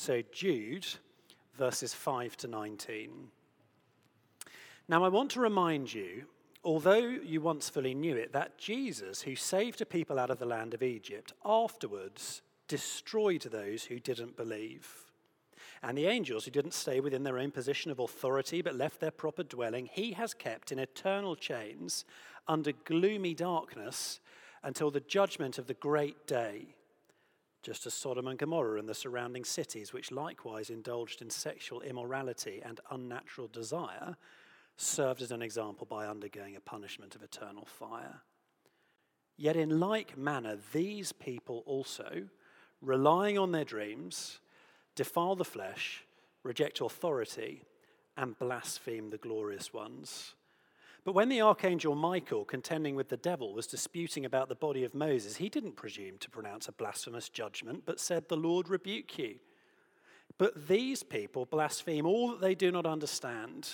So Jude, verses 5 to 19. Now I want to remind you, although you once fully knew it, that Jesus, who saved a people out of the land of Egypt, afterwards destroyed those who didn't believe. And the angels who didn't stay within their own position of authority but left their proper dwelling, he has kept in eternal chains under gloomy darkness until the judgment of the great day, just as Sodom and Gomorrah and the surrounding cities, which likewise indulged in sexual immorality and unnatural desire, served as an example by undergoing a punishment of eternal fire. Yet in like manner, these people also, relying on their dreams, defile the flesh, reject authority, and blaspheme the glorious ones. But when the archangel Michael, contending with the devil, was disputing about the body of Moses, he didn't presume to pronounce a blasphemous judgment, but said, "The Lord rebuke you." But these people blaspheme all that they do not understand,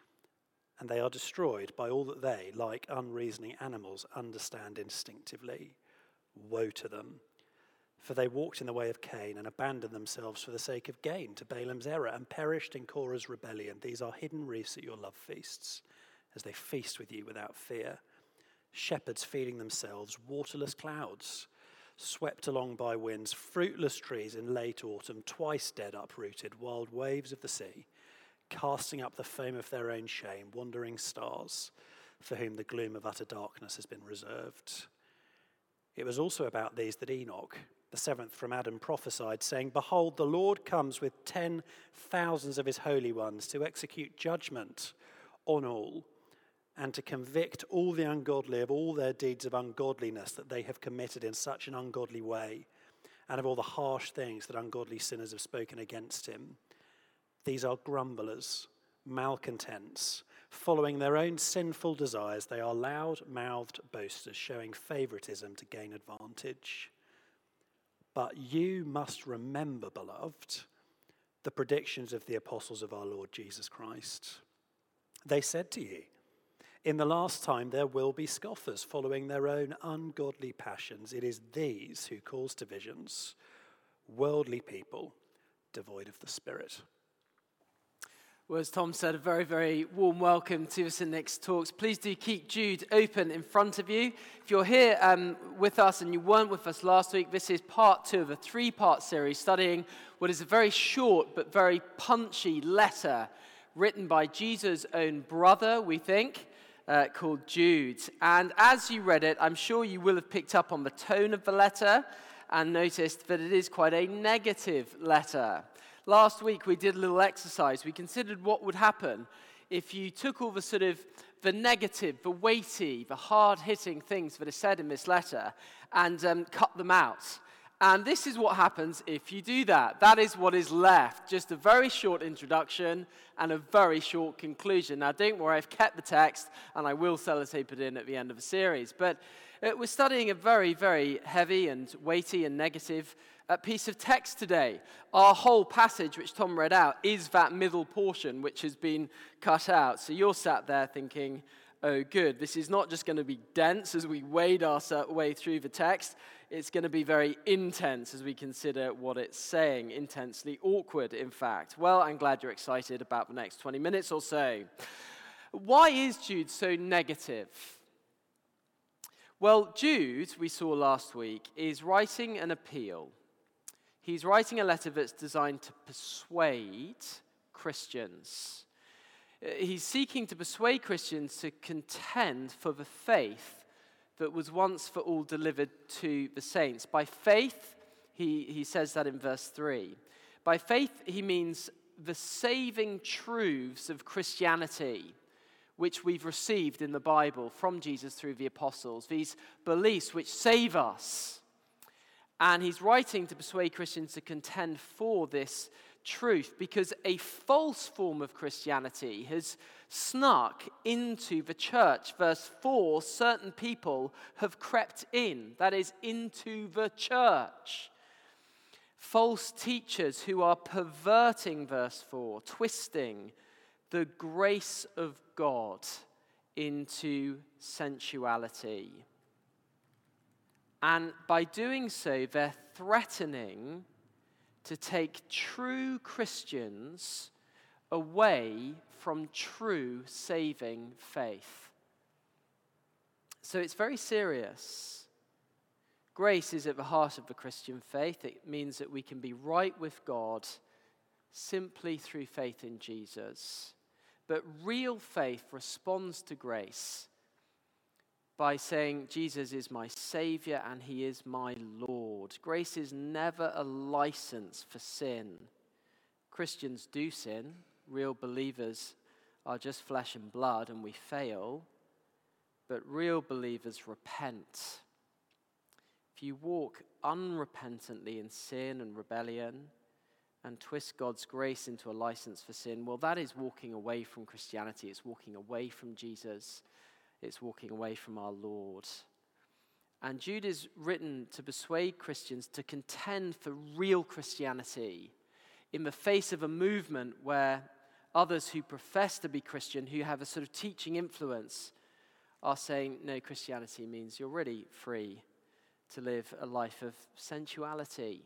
and they are destroyed by all that they, like unreasoning animals, understand instinctively. Woe to them! For they walked in the way of Cain and abandoned themselves for the sake of gain to Balaam's error and perished in Korah's rebellion. These are hidden reefs at your love feasts, as they feast with you without fear. Shepherds feeding themselves, waterless clouds, swept along by winds, fruitless trees in late autumn, twice dead uprooted, wild waves of the sea, casting up the foam of their own shame, wandering stars, for whom the gloom of utter darkness has been reserved. It was also about these that Enoch, the seventh from Adam, prophesied, saying, "Behold, the Lord comes with 10,000s of his holy ones to execute judgment on all and to convict all the ungodly of all their deeds of ungodliness that they have committed in such an ungodly way, and of all the harsh things that ungodly sinners have spoken against him. These are grumblers, malcontents, following their own sinful desires. They are loud-mouthed boasters, showing favoritism to gain advantage. But you must remember, beloved, the predictions of the apostles of our Lord Jesus Christ. They said to you, in the last time there will be scoffers following their own ungodly passions. It is these who cause divisions, worldly people devoid of the Spirit." Well, as Tom said, a very, very warm welcome to us in Nick's Talks. Please do keep Jude open in front of you. If you're here with us and you weren't with us last week, this is part 2 of a 3-part series studying what is a very short but very punchy letter written by Jesus' own brother, we think, called Jude. And as you read it, I'm sure you will have picked up on the tone of the letter and noticed that it is quite a negative letter. Last week we did a little exercise. We considered what would happen if you took all the negative, the weighty, the hard-hitting things that are said in this letter and cut them out. And this is what happens if you do that. That is what is left. Just a very short introduction and a very short conclusion. Now, don't worry, I've kept the text, and I will sellotape it in at the end of the series. But we're studying a very, very heavy and weighty and negative piece of text today. Our whole passage, which Tom read out, is that middle portion which has been cut out. So you're sat there thinking, oh, good, this is not just going to be dense as we wade our way through the text. It's going to be very intense as we consider what it's saying. Intensely awkward, in fact. Well, I'm glad you're excited about the next 20 minutes or so. Why is Jude so negative? Well, Jude, we saw last week, is writing an appeal. He's writing a letter that's designed to persuade Christians. He's seeking to persuade Christians to contend for the faith that was once for all delivered to the saints. By faith, he says that in verse 3. By faith, he means the saving truths of Christianity, which we've received in the Bible from Jesus through the apostles. These beliefs which save us. And he's writing to persuade Christians to contend for this truth because a false form of Christianity has snuck into the church. Verse 4, certain people have crept in, that is, into the church. False teachers who are perverting, verse 4, twisting the grace of God into sensuality. And by doing so, they're threatening to take true Christians away from true saving faith. So it's very serious. Grace is at the heart of the Christian faith. It means that we can be right with God simply through faith in Jesus. But real faith responds to grace by saying, Jesus is my Savior and he is my Lord. Grace is never a license for sin. Christians do sin. Real believers are just flesh and blood and we fail. But real believers repent. If you walk unrepentantly in sin and rebellion and twist God's grace into a license for sin, well, that is walking away from Christianity. It's walking away from Jesus. It's walking away from our Lord. And Jude is written to persuade Christians to contend for real Christianity in the face of a movement where others who profess to be Christian, who have a sort of teaching influence, are saying, no, Christianity means you're really free to live a life of sensuality,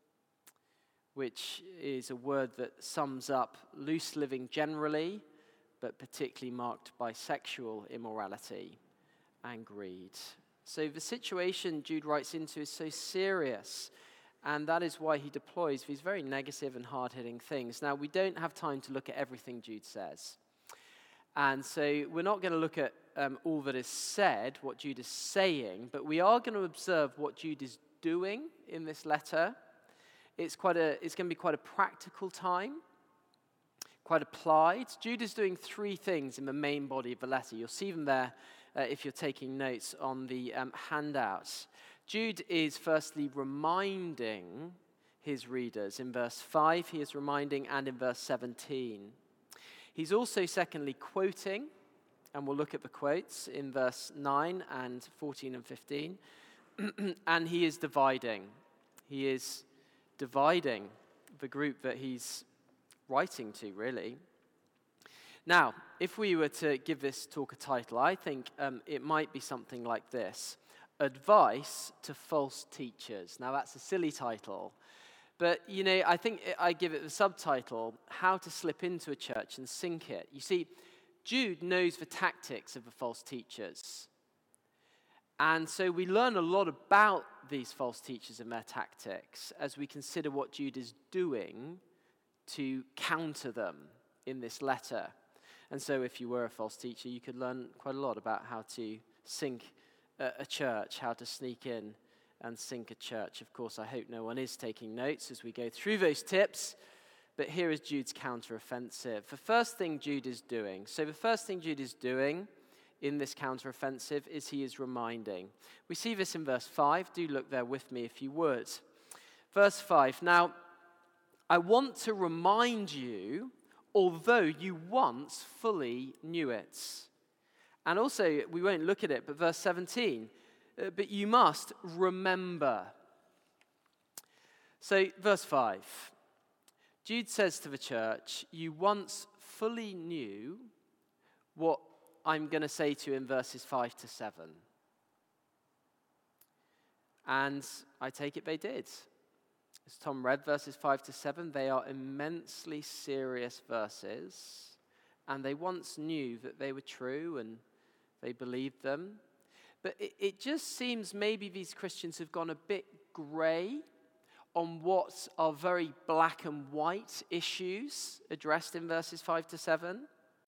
which is a word that sums up loose living generally, but particularly marked by sexual immorality and greed. So the situation Jude writes into is so serious, and that is why he deploys these very negative and hard-hitting things. Now, we don't have time to look at everything Jude says. And so we're not going to look at all that is said, what Jude is saying, but we are going to observe what Jude is doing in this letter. It's going to be quite a practical time, quite applied. Jude is doing three things in the main body of the letter. You'll see them there if you're taking notes on the handouts. Jude is firstly reminding his readers. In verse 5, he is reminding, and in verse 17. He's also, secondly, quoting, and we'll look at the quotes in verse 9 and 14 and 15. And he is dividing. He is dividing the group that he's writing to, really. Now, if we were to give this talk a title, I think it might be something like this: Advice to False Teachers. Now, that's a silly title. But, I think I give it the subtitle, How to Slip into a Church and Sink It. You see, Jude knows the tactics of the false teachers. And so we learn a lot about these false teachers and their tactics as we consider what Jude is doing to counter them in this letter. And so if you were a false teacher, you could learn quite a lot about how to sink a church, how to sneak in and sink a church. Of course, I hope no one is taking notes as we go through those tips, but here is Jude's counteroffensive. The first thing Jude is doing in this counteroffensive is he is reminding. We see this in verse 5. Do look there with me if you would. Verse 5, now, I want to remind you, although you once fully knew it. And also, we won't look at it, but verse 17, but you must remember. So, verse 5, Jude says to the church, you once fully knew what I'm going to say to you in verses 5 to 7. And I take it they did. As Tom read verses 5 to 7, they are immensely serious verses, and they once knew that they were true and they believed them. But it just seems maybe these Christians have gone a bit grey on what are very black and white issues addressed in verses 5 to 7.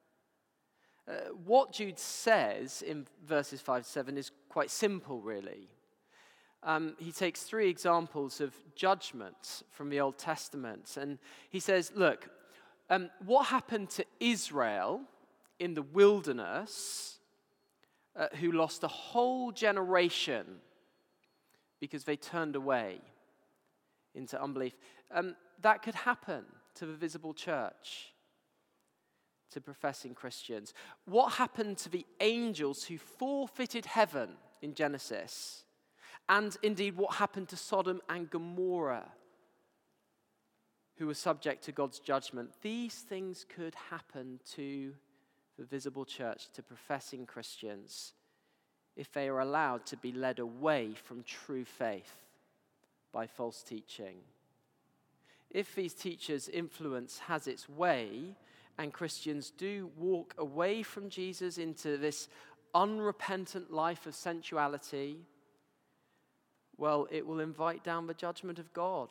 What Jude says in verses 5 to 7 is quite simple, really. He takes three examples of judgment from the Old Testament, and he says, look, what happened to Israel in the wilderness, who lost a whole generation because they turned away into unbelief. That could happen to the visible church, to professing Christians. What happened to the angels who forfeited heaven in Genesis? And indeed, what happened to Sodom and Gomorrah, who were subject to God's judgment? These things could happen to the visible church, to professing Christians, if they are allowed to be led away from true faith by false teaching. if these teachers' influence has its way, and Christians do walk away from Jesus into this unrepentant life of sensuality, well, it will invite down the judgment of God.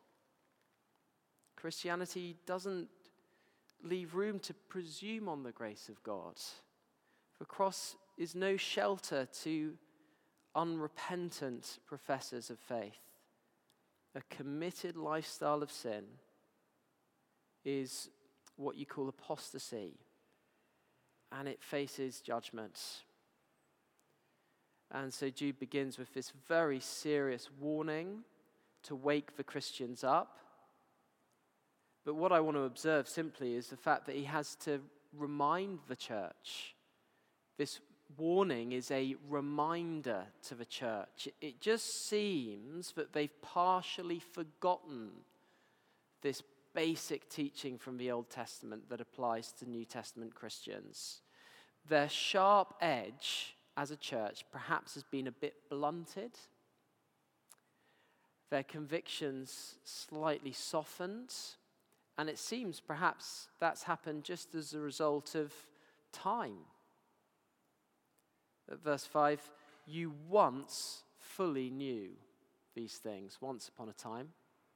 Christianity doesn't leave room to presume on the grace of God. The cross is no shelter to unrepentant professors of faith. A committed lifestyle of sin is what you call apostasy, and it faces judgment. And so Jude begins with this very serious warning to wake the Christians up. But what I want to observe simply is the fact that he has to remind the church. This warning is a reminder to the church. It just seems that they've partially forgotten this basic teaching from the Old Testament that applies to New Testament Christians. Their sharp edge as a church perhaps has been a bit blunted. Their convictions slightly softened. And it seems perhaps that's happened just as a result of time. At verse 5, you once fully knew these things, once upon a time.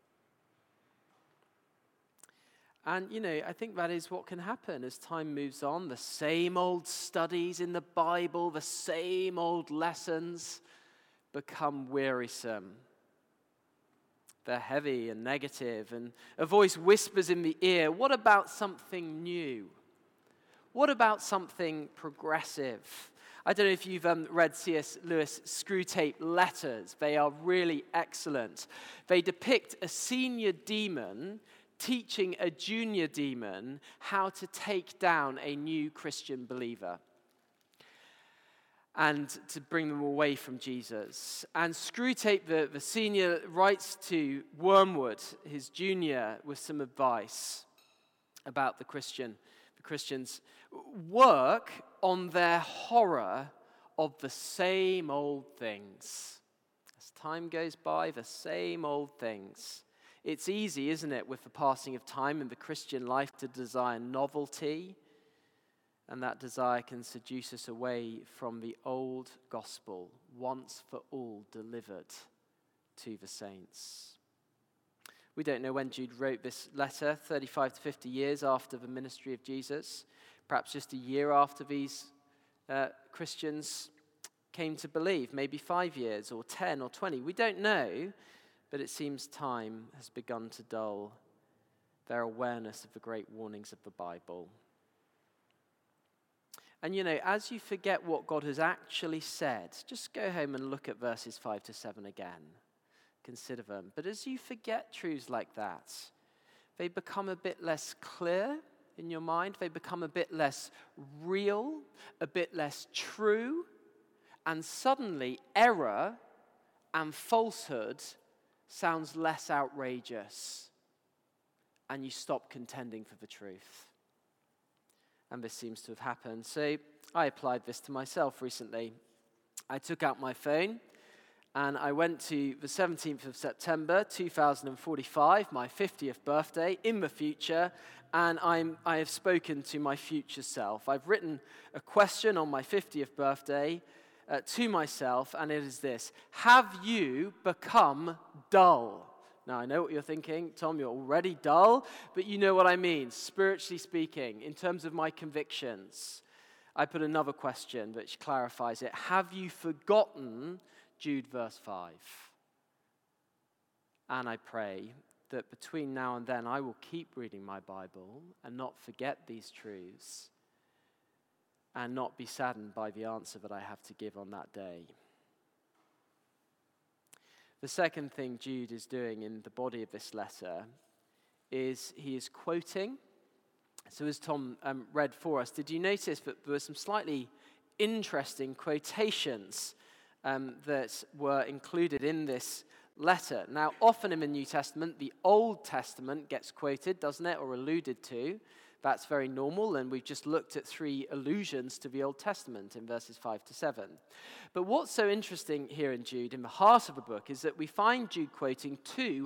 And, I think that is what can happen as time moves on. The same old studies in the Bible, the same old lessons become wearisome. They're heavy and negative, and a voice whispers in the ear, what about something new? What about something progressive? I don't know if you've read C.S. Lewis' Screwtape Letters. They are really excellent. They depict a senior demon teaching a junior demon how to take down a new Christian believer and to bring them away from Jesus. And Screwtape, the senior, writes to Wormwood, his junior, with some advice about the Christians. Work on their horror of the same old things. As time goes by, the same old things. It's easy, isn't it, with the passing of time in the Christian life to desire novelty, and that desire can seduce us away from the old gospel, once for all delivered to the saints. We don't know when Jude wrote this letter, 35 to 50 years after the ministry of Jesus, perhaps just a year after these Christians came to believe, maybe 5 years or 10 or 20. We don't know, but it seems time has begun to dull their awareness of the great warnings of the Bible. And as you forget what God has actually said, just go home and look at verses 5 to 7 again. Consider them. But as you forget truths like that, they become a bit less clear in your mind. They become a bit less real, a bit less true. And suddenly, error and falsehood sounds less outrageous. And you stop contending for the truth. And this seems to have happened. So I applied this to myself recently. I took out my phone and I went to the 17th of September, 2045, my 50th birthday, in the future, and I have spoken to my future self. I've written a question on my 50th birthday to myself, and it is this: have you become dull? Now, I know what you're thinking. Tom, you're already dull, but you know what I mean, spiritually speaking, in terms of my convictions. I put another question which clarifies it. Have you forgotten Jude verse 5? And I pray that between now and then I will keep reading my Bible and not forget these truths and not be saddened by the answer that I have to give on that day. The second thing Jude is doing in the body of this letter is he is quoting. So as Tom read for us, did you notice that there were some slightly interesting quotations that were included in this letter? Now, often in the New Testament, the Old Testament gets quoted, doesn't it, or alluded to. That's very normal, and we've just looked at 3 allusions to the Old Testament in verses 5 to 7. But what's so interesting here in Jude, in the heart of the book, is that we find Jude quoting 2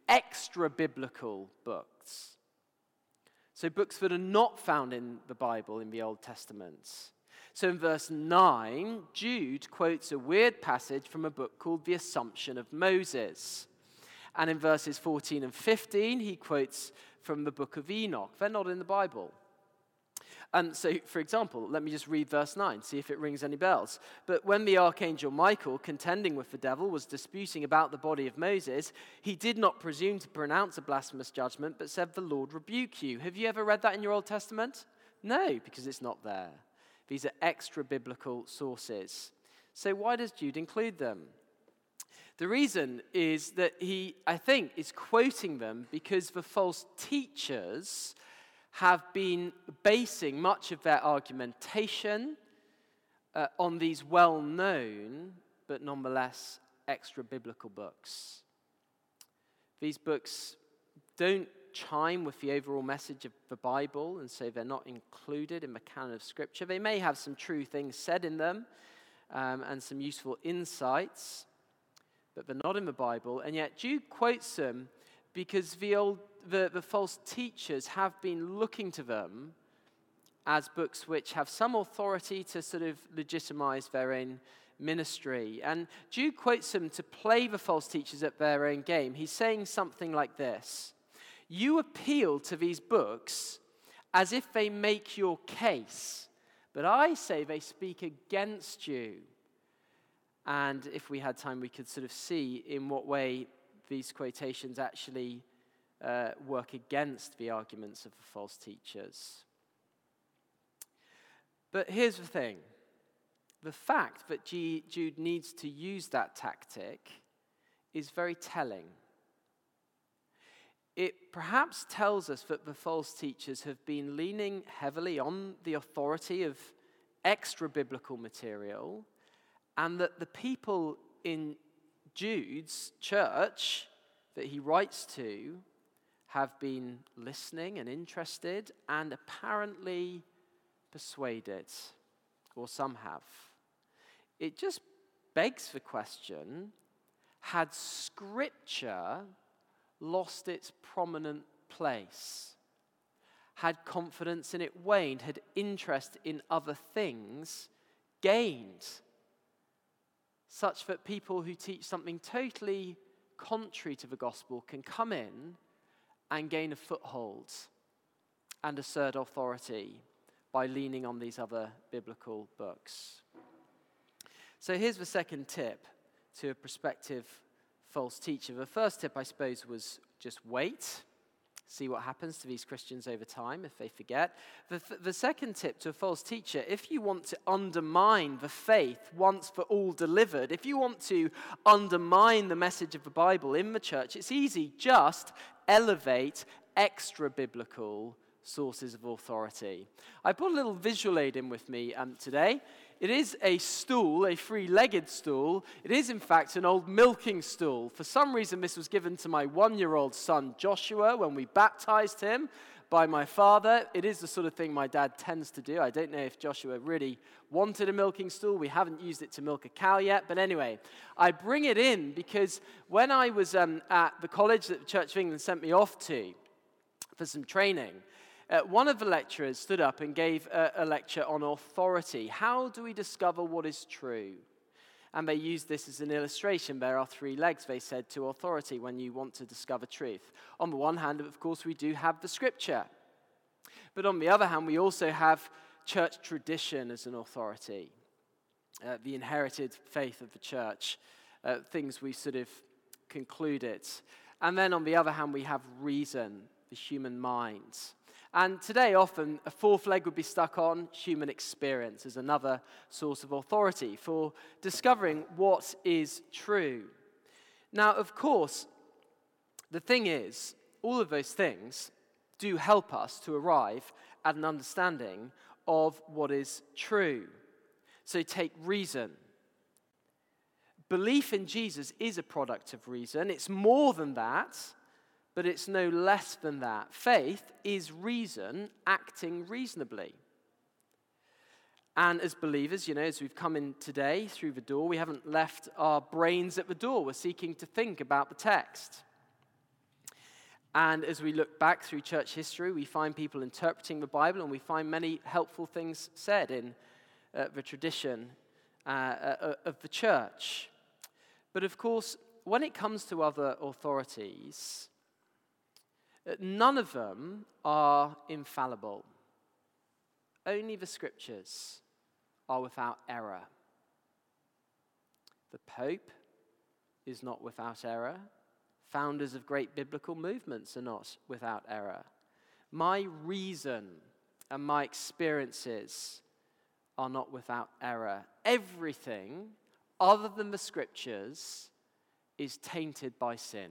extra-biblical books. So books that are not found in the Bible in the Old Testament. So in verse 9, Jude quotes a weird passage from a book called The Assumption of Moses. And in verses 14 and 15, he quotes from the book of Enoch. They're not in the Bible. So, for example, let me just read verse 9, see if it rings any bells. But when the archangel Michael, contending with the devil, was disputing about the body of Moses, he did not presume to pronounce a blasphemous judgment, but said, "The Lord rebuke you." Have you ever read that in your Old Testament? No, because it's not there. These are extra-biblical sources. So why does Jude include them? The reason is that he, I think, is quoting them because the false teachers have been basing much of their argumentation on these well-known, but nonetheless extra-biblical books. These books don't chime with the overall message of the Bible, and so they're not included in the canon of Scripture. They may have some true things said in them and some useful insights, but they're not in the Bible. And yet Jude quotes them because the false teachers have been looking to them as books which have some authority to sort of legitimize their own ministry. And Jude quotes them to play the false teachers at their own game. He's saying something like this: you appeal to these books as if they make your case, but I say they speak against you. And if we had time, we could sort of see in what way these quotations actually work against the arguments of the false teachers. But here's the thing. The fact that Jude needs to use that tactic is very telling. It perhaps tells us that the false teachers have been leaning heavily on the authority of extra-biblical material, and that the people in Jude's church that he writes to have been listening and interested and apparently persuaded, or some have. It just begs the question, had Scripture lost its prominent place? Had confidence in it waned? Had interest in other things gained? Such that people who teach something totally contrary to the gospel can come in and gain a foothold and assert authority by leaning on these other biblical books. So here's the second tip to a prospective false teacher. The first tip, I suppose, was just wait. See what happens to these Christians over time if they forget. The second tip to a false teacher: if you want to undermine the faith once for all delivered, if you want to undermine the message of the Bible in the church, it's easy. Just elevate extra-biblical sources of authority. I brought a little visual aid in with me today. It is a stool, a three-legged stool. It is, in fact, an old milking stool. For some reason, this was given to my one-year-old son, Joshua, when we baptized him by my father. It is the sort of thing my dad tends to do. I don't know if Joshua really wanted a milking stool. We haven't used it to milk a cow yet. But anyway, I bring it in because when I was at the college that the Church of England sent me off to for some training, one of the lecturers stood up and gave a lecture on authority. How do we discover what is true? And they used this as an illustration. There are three legs, they said, to authority when you want to discover truth. On the one hand, of course, we do have the Scripture. But on the other hand, we also have church tradition as an authority, the inherited faith of the church, things we sort of concluded. And then on the other hand, we have reason, the human mind. And today, often, a fourth leg would be stuck on human experience as another source of authority for discovering what is true. Now, of course, the thing is, all of those things do help us to arrive at an understanding of what is true. So take reason. Belief in Jesus is a product of reason. It's more than that, but it's no less than that. Faith is reason acting reasonably. And as believers, as we've come in today through the door, we haven't left our brains at the door. We're seeking to think about the text. And as we look back through church history, we find people interpreting the Bible, and we find many helpful things said in the tradition of the church. But of course, when it comes to other authorities, none of them are infallible. Only the scriptures are without error. The Pope is not without error. Founders of great biblical movements are not without error. My reason and my experiences are not without error. Everything other than the scriptures is tainted by sin.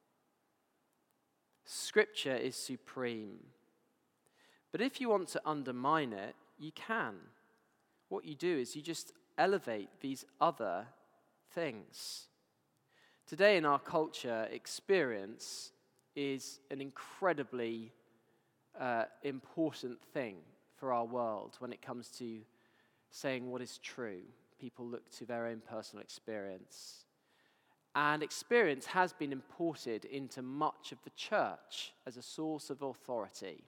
Scripture is supreme. But if you want to undermine it, you can. What you do is you just elevate these other things. Today in our culture, experience is an incredibly important thing for our world when it comes to saying what is true. People look to their own personal experience. And experience has been imported into much of the church as a source of authority.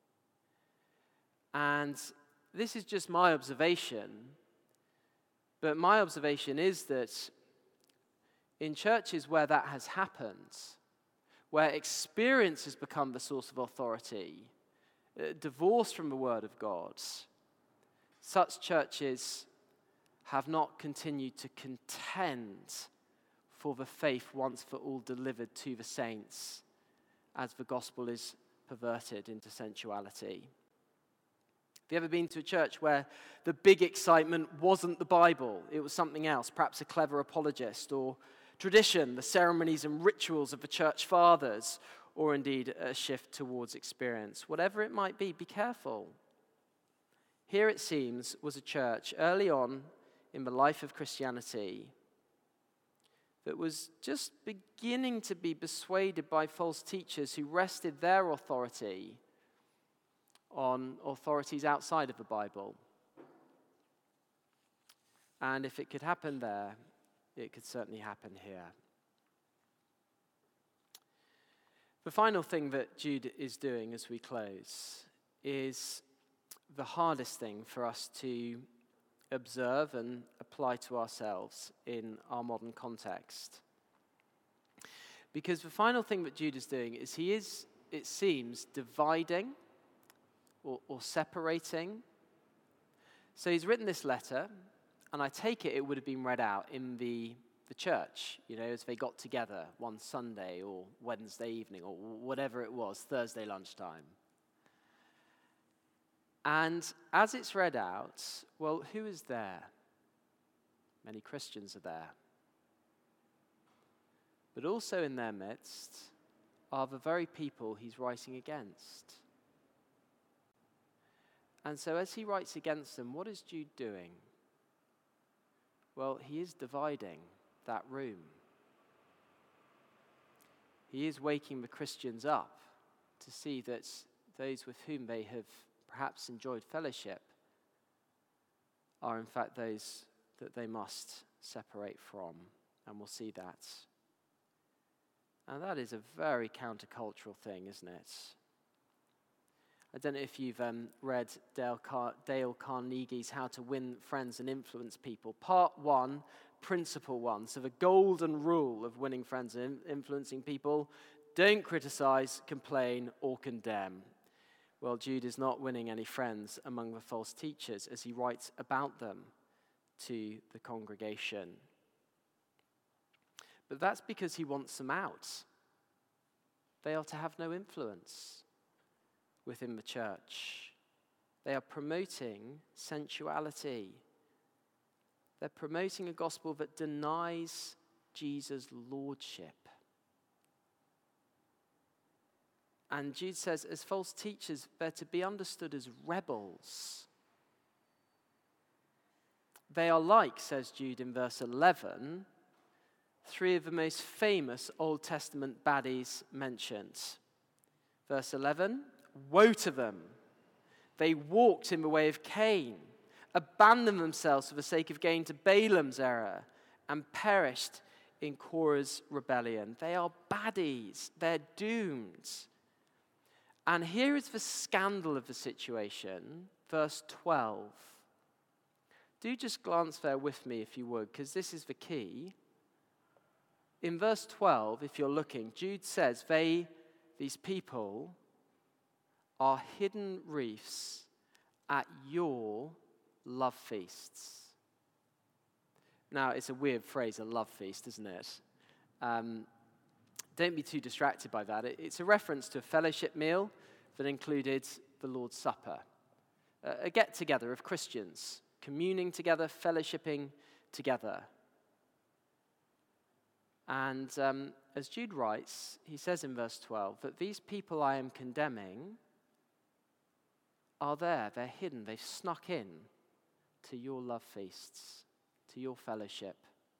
And this is just my observation, but my observation is that in churches where that has happened, where experience has become the source of authority, divorced from the Word of God, such churches have not continued to contend for the faith once for all delivered to the saints, as the gospel is perverted into sensuality. Have you ever been to a church where the big excitement wasn't the Bible, it was something else, perhaps a clever apologist, or tradition, the ceremonies and rituals of the church fathers, or indeed a shift towards experience? Whatever it might be careful. Here, it seems, was a church early on in the life of Christianity that was just beginning to be persuaded by false teachers who rested their authority on authorities outside of the Bible. And if it could happen there, it could certainly happen here. The final thing that Jude is doing as we close is the hardest thing for us to observe and apply to ourselves in our modern context. Because the final thing that Jude is doing is he is, it seems, dividing or separating. So he's written this letter, and I take it would have been read out in the church, as they got together one Sunday or Wednesday evening or whatever it was, Thursday lunchtime. And as it's read out, well, who is there? Many Christians are there. But also in their midst are the very people he's writing against. And so as he writes against them, what is Jude doing? Well, he is dividing that room. He is waking the Christians up to see that those with whom they have perhaps enjoyed fellowship are in fact those that they must separate from, and we'll see that. And that is a very countercultural thing, isn't it? I don't know if you've read Dale Carnegie's How to Win Friends and Influence People. Part 1, Principle 1. So the golden rule of winning friends and influencing people: don't criticize, complain, or condemn. Well, Jude is not winning any friends among the false teachers as he writes about them to the congregation. But that's because he wants them out. They are to have no influence within the church. They are promoting sensuality. They're promoting a gospel that denies Jesus' lordship. And Jude says, as false teachers, they're to be understood as rebels. They are like, says Jude in verse 11, 3 of the most famous Old Testament baddies mentioned. Verse 11, woe to them. They walked in the way of Cain, abandoned themselves for the sake of gain to Balaam's error, and perished in Korah's rebellion. They are baddies. They're doomed. And here is the scandal of the situation, verse 12. Do just glance there with me if you would, because this is the key. In verse 12, if you're looking, Jude says, these people, are hidden reefs at your love feasts. Now, it's a weird phrase, a love feast, isn't it? Don't be too distracted by that. It's a reference to a fellowship meal that included the Lord's Supper, a get-together of Christians, communing together, fellowshipping together. And as Jude writes, he says in verse 12 that these people I am condemning are there, they're hidden, they've snuck in to your love feasts, to your fellowship.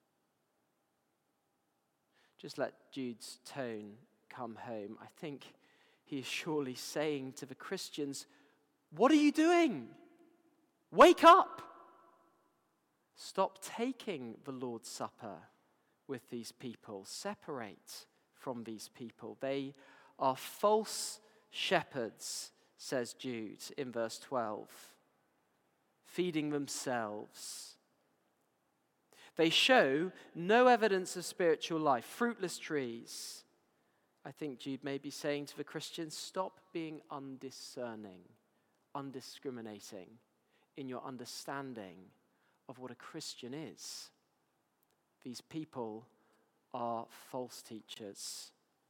Just let Jude's tone come home. I think he is surely saying to the Christians, what are you doing? Wake up! Stop taking the Lord's Supper with these people. Separate from these people. They are false shepherds, says Jude in verse 12, feeding themselves. They show no evidence of spiritual life, fruitless trees. I think Jude may be saying to the Christians, stop being undiscerning, undiscriminating in your understanding of what a Christian is. These people are false teachers.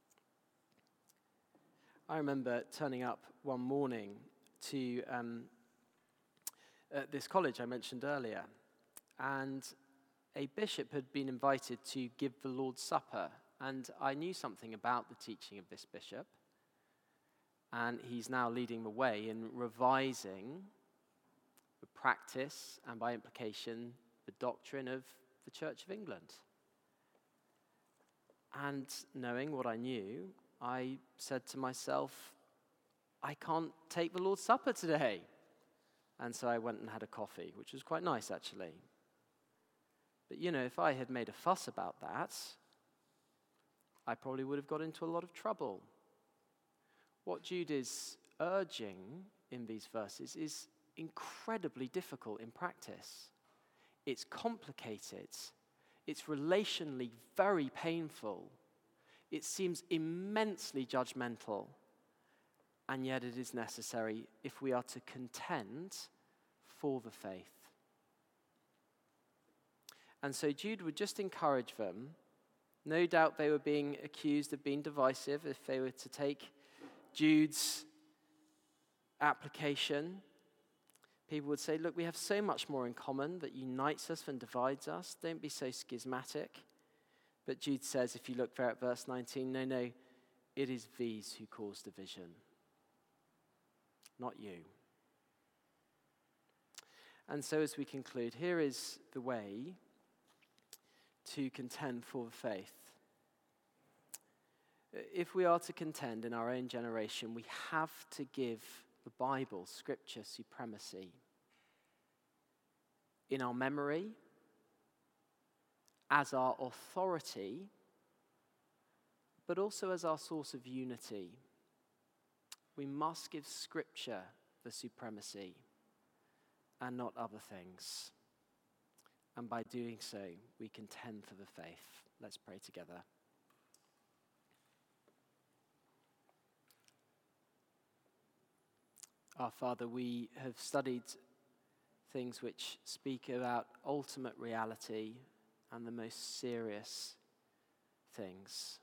I remember turning up one morning to this college I mentioned earlier, and a bishop had been invited to give the Lord's Supper, and I knew something about the teaching of this bishop, and he's now leading the way in revising the practice and by implication the doctrine of the Church of England. And knowing what I knew, I said to myself, I can't take the Lord's Supper today. And so I went and had a coffee, which was quite nice actually. But you know, if I had made a fuss about that, I probably would have got into a lot of trouble. What Jude is urging in these verses is incredibly difficult in practice. It's complicated. It's relationally very painful. It seems immensely judgmental. And yet it is necessary if we are to contend for the faith. And so Jude would just encourage them. No doubt they were being accused of being divisive if they were to take Jude's application. People would say, look, we have so much more in common that unites us than divides us. Don't be so schismatic. But Jude says, if you look there at verse 19, no, it is these who cause division, not you. And so as we conclude, here is the way to contend for the faith. If we are to contend in our own generation, we have to give the Bible, Scripture, supremacy in our memory, as our authority, but also as our source of unity. We must give Scripture the supremacy and not other things. And by doing so, we contend for the faith. Let's pray together. Our Father, we have studied things which speak about ultimate reality and the most serious things.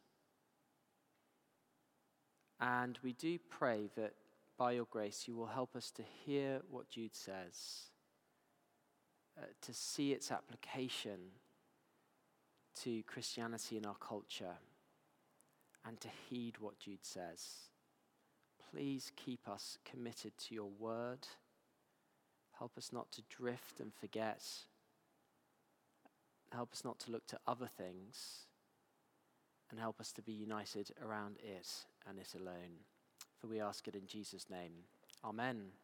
And we do pray that by your grace you will help us to hear what Jude says, to see its application to Christianity in our culture, and to heed what Jude says. Please keep us committed to your word. Help us not to drift and forget. Help us not to look to other things. And help us to be united around it and it alone. For we ask it in Jesus' name. Amen.